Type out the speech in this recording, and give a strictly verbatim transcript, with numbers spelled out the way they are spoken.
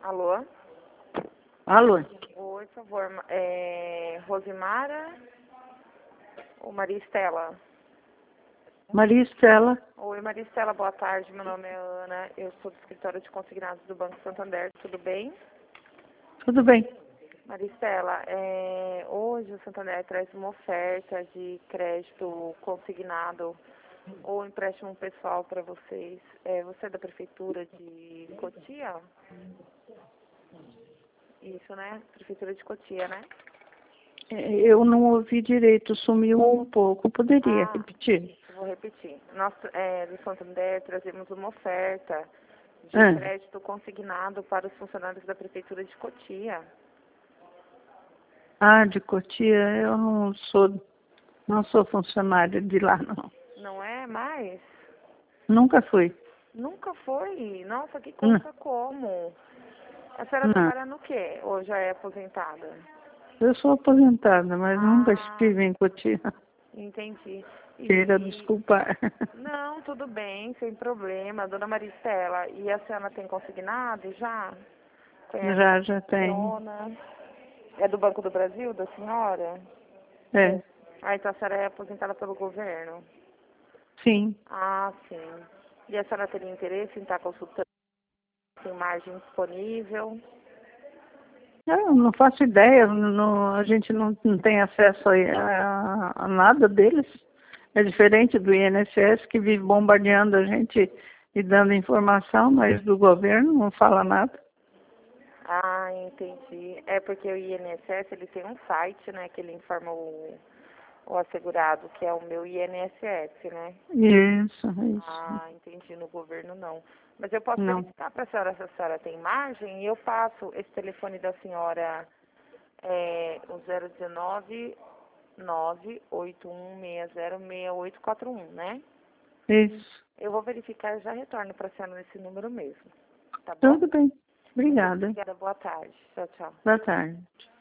Alô? Alô? Oi, por favor. ma- É, Rosimara ou Maria Estela? Maria Estela. Oi, Maria Estela, boa tarde. Meu nome é Ana. Eu sou do escritório de consignados do Banco Santander. Tudo bem? Tudo bem? Maria Estela, é, hoje o Santander traz uma oferta de crédito consignado ou empréstimo pessoal para vocês. É, você é da Prefeitura de Cotia? Isso, né? Prefeitura de Cotia, né? É, Eu não ouvi direito, sumiu um pouco. Poderia Ah, repetir? eu vou repetir. Nós, é, do Santander, trazemos uma oferta de Ah, crédito consignado para os funcionários da Prefeitura de Cotia. ah, de Cotia, eu não sou, não sou funcionária de lá, não. Não é mais? Nunca fui. Nunca foi? Nossa, que Não, conta como? A senhora não. trabalha no quê? Ou já é aposentada? Eu sou aposentada, mas nunca Ah, estive em Cotia. entendi. Queira E... desculpar. Não, tudo bem, sem problema. Dona Maristela, e a senhora tem consignado já? Conhece como Já, já tem. funciona? É do Banco do Brasil, da senhora? É, Ah, então a senhora é aposentada pelo governo? sim. Ah, sim. E a senhora teria interesse em estar consultando, tem margem disponível? Eu não faço ideia, não, a gente não, não tem acesso a, a- a nada deles. É diferente do I N S S, que vive bombardeando a gente e dando informação, mas do governo não fala nada. Ah, entendi. É porque o I N S S, ele tem um site, né, que ele informa o, o assegurado, que é o meu I N S S, né? Isso, isso. Ah, entendi. No governo, não. Mas eu posso Não. verificar para a senhora se a senhora tem margem e eu passo esse telefone da senhora, é, o zero um nove, nove oito um seis zero seis oito quatro um, né? Isso. Eu vou verificar e já retorno para a senhora nesse número mesmo. Tá bom? Tudo bem. Muito Obrigada. obrigada. Boa tarde. Tchau, tchau. Boa tarde.